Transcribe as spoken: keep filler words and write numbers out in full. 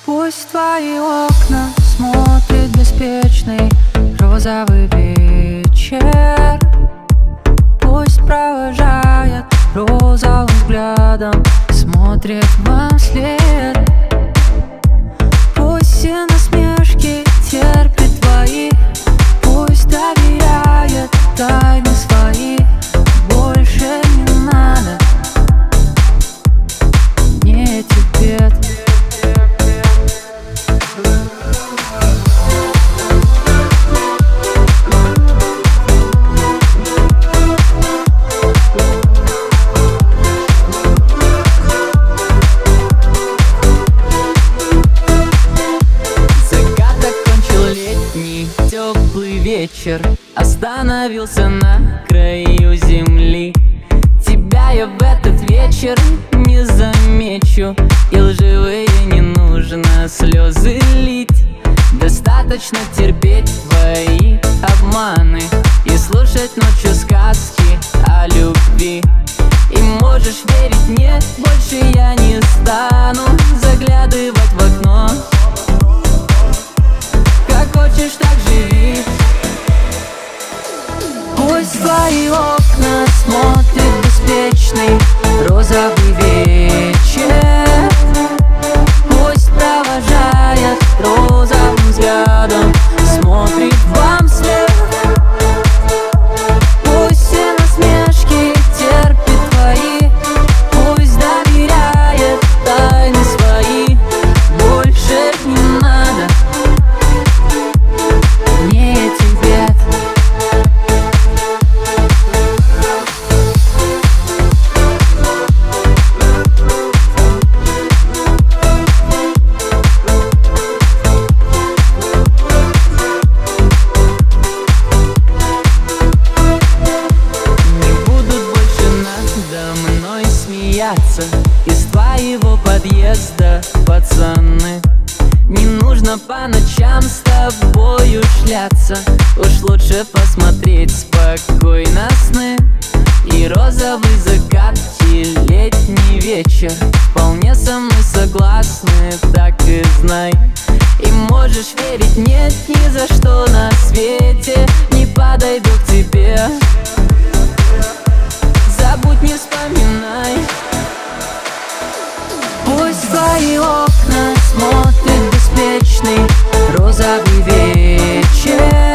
Пусть твои окна смотрит беспечный розовый вечер. Пусть провожает розовым взглядом, смотрит вам вслед. Пусть все насмешки терпит твои, пусть доверяет тайны свои. Больше не надо мне этикет. Теплый вечер остановился на краю земли. Тебя я в этот вечер не замечу, и лживые не нужно слезы лить. Достаточно терпеть твои обманы и слушать ночью сказки о любви. И можешь верить мне, больше я не стану заглядывать в окно. Как хочешь, так живи. Пусть твои окна смотрит беспечный розовый вечер. Пусть провожает розовым взглядом, смотрит вам вслед. Пусть все насмешки терпит твои, пусть доверяет тайны свои. Больше не надо мне этих бед. Из твоего подъезда, пацаны, не нужно по ночам с тобою шляться. Уж лучше посмотреть спокойно сны. И розовый закат, и летний вечер вполне со мной согласны, так и знай. И можешь верить, нет, ни за что на свете не подойду к тебе. Забудь, не вспоминай. Пусть твои окна смотрит беспечный розовый вечер.